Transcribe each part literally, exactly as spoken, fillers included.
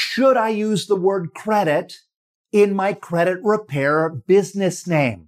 should I use the word credit in my credit repair business name?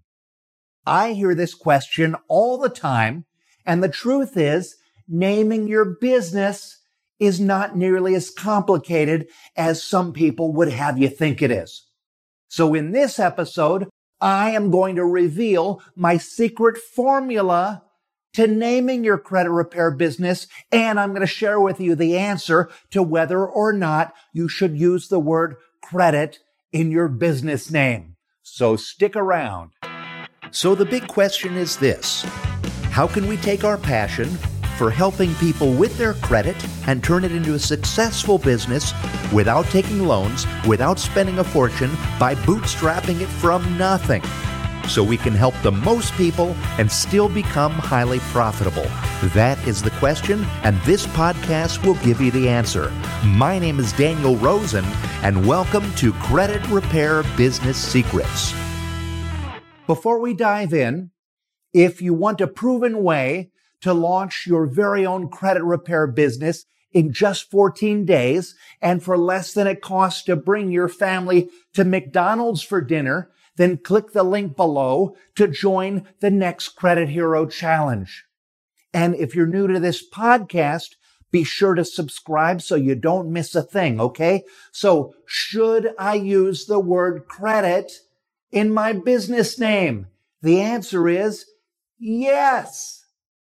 I hear this question all the time, and the truth is, naming your business is not nearly as complicated as some people would have you think it is. So in this episode, I am going to reveal my secret formula to naming your credit repair business, and I'm going to share with you the answer to whether or not you should use the word credit in your business name. So stick around. So the big question is this: how can we take our passion for helping people with their credit and turn it into a successful business without taking loans, without spending a fortune, by bootstrapping it from nothing, so we can help the most people and still become highly profitable? That is the question, and this podcast will give you the answer. My name is Daniel Rosen, and welcome to Credit Repair Business Secrets. Before we dive in, if you want a proven way to launch your very own credit repair business in just fourteen days and for less than it costs to bring your family to McDonald's for dinner, then click the link below to join the next Credit Hero Challenge. And if you're new to this podcast, be sure to subscribe so you don't miss a thing, okay? So, should I use the word credit in my business name? The answer is yes.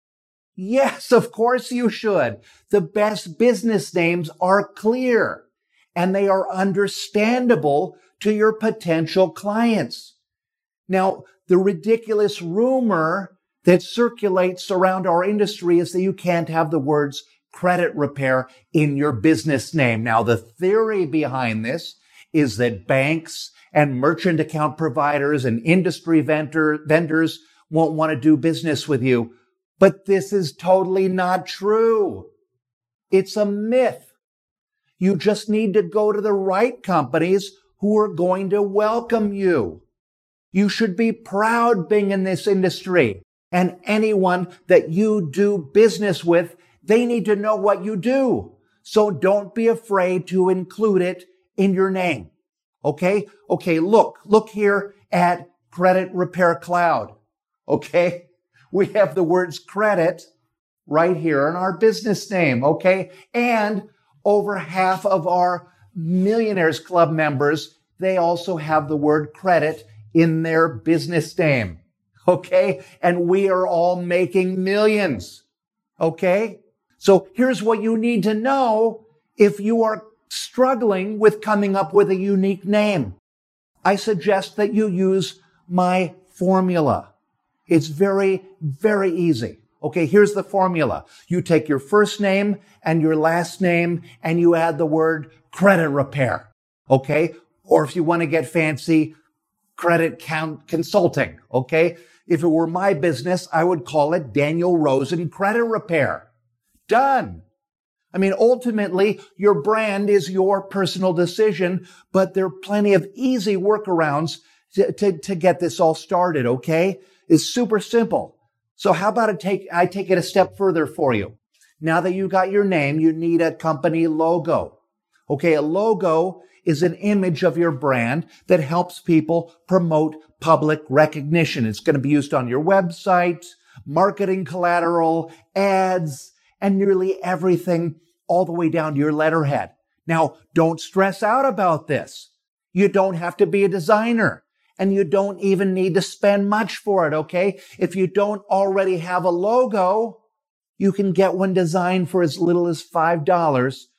Yes, of course you should. The best business names are clear and they are understandable to your potential clients. Now, the ridiculous rumor that circulates around our industry is that you can't have the words credit repair in your business name. Now, the theory behind this is that banks and merchant account providers and industry vendor, vendors won't want to do business with you. But this is totally not true. It's a myth. You just need to go to the right companies who are going to welcome you. You should be proud being in this industry. And anyone that you do business with, they need to know what you do. So don't be afraid to include it in your name. Okay? Okay, look, look here at Credit Repair Cloud. Okay? We have the words credit right here in our business name, okay? And over half of our Millionaires Club members, they also have the word credit in their business name, okay? And we are all making millions, okay? So here's what you need to know if you are struggling with coming up with a unique name. I suggest that you use my formula. It's very, very easy. Okay, here's the formula. You take your first name and your last name and you add the word credit repair. Okay? Or if you want to get fancy, credit count consulting. Okay? If it were my business, I would call it Daniel Rosen Credit Repair. Done. I mean, ultimately, your brand is your personal decision, but there are plenty of easy workarounds to, to, to get this all started, okay? It's super simple. So how about I take, I take it a step further for you? Now that you got your name, you need a company logo. Okay, a logo is an image of your brand that helps people promote public recognition. It's going to be used on your website, marketing collateral, ads, and nearly everything all the way down to your letterhead. Now, don't stress out about this. You don't have to be a designer. And you don't even need to spend much for it, okay? If you don't already have a logo, you can get one designed for as little as five dollars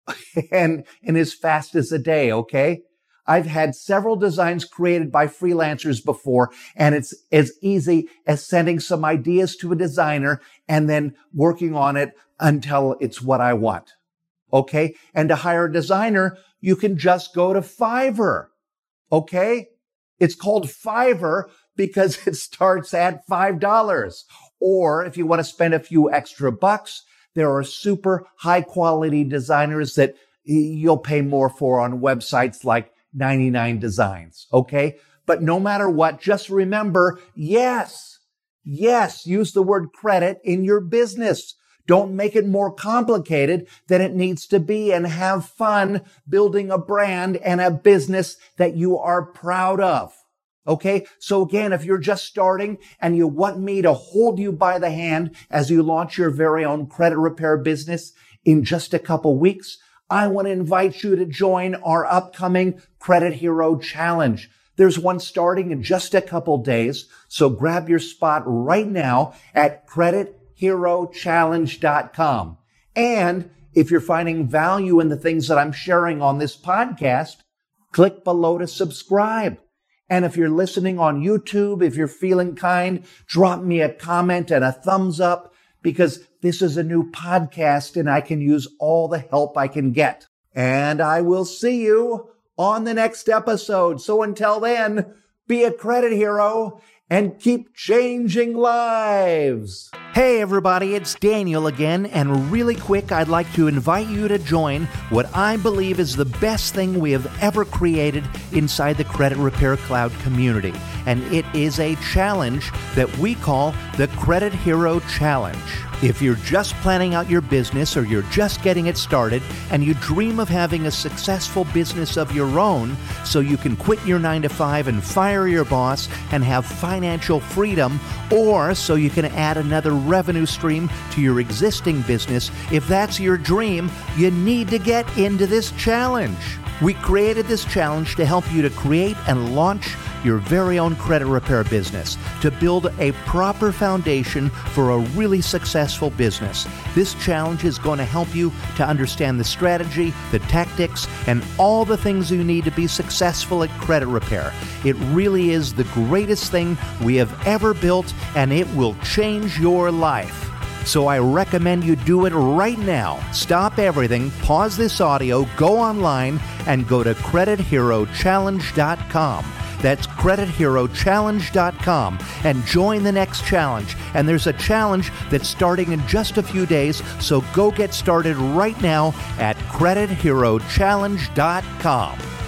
and, and as fast as a day, okay? I've had several designs created by freelancers before, and it's as easy as sending some ideas to a designer and then working on it until it's what I want, okay? And to hire a designer, you can just go to Fiverr, okay? It's called Fiverr because it starts at five dollars. Or if you want to spend a few extra bucks, there are super high quality designers that you'll pay more for on websites like ninety-nine Designs. Okay. But no matter what, just remember, yes, yes, use the word credit in your business. Don't make it more complicated than it needs to be, and have fun building a brand and a business that you are proud of. Okay. So again, if you're just starting and you want me to hold you by the hand as you launch your very own credit repair business in just a couple weeks, I want to invite you to join our upcoming Credit Hero Challenge. There's one starting in just a couple days. So grab your spot right now at credit hero challenge dot com. And if you're finding value in the things that I'm sharing on this podcast, click below to subscribe. And if you're listening on YouTube, if you're feeling kind, drop me a comment and a thumbs up, because this is a new podcast and I can use all the help I can get. And I will see you on the next episode. So until then, be a credit hero and keep changing lives. Hey everybody, it's Daniel again, and really quick, I'd like to invite you to join what I believe is the best thing we have ever created inside the Credit Repair Cloud community. And it is a challenge that we call the Credit Hero Challenge. If you're just planning out your business or you're just getting it started and you dream of having a successful business of your own so you can quit your nine to five and fire your boss and have financial freedom, or so you can add another revenue stream to your existing business, if that's your dream, you need to get into this challenge. We created this challenge to help you to create and launch your very own credit repair business, to build a proper foundation for a really successful business. This challenge is going to help you to understand the strategy, the tactics, and all the things you need to be successful at credit repair. It really is the greatest thing we have ever built, and it will change your life. So I recommend you do it right now. Stop everything, pause this audio, go online, and go to credit hero challenge dot com. That's credit hero challenge dot com, and join the next challenge. And there's a challenge that's starting in just a few days, so go get started right now at credit hero challenge dot com.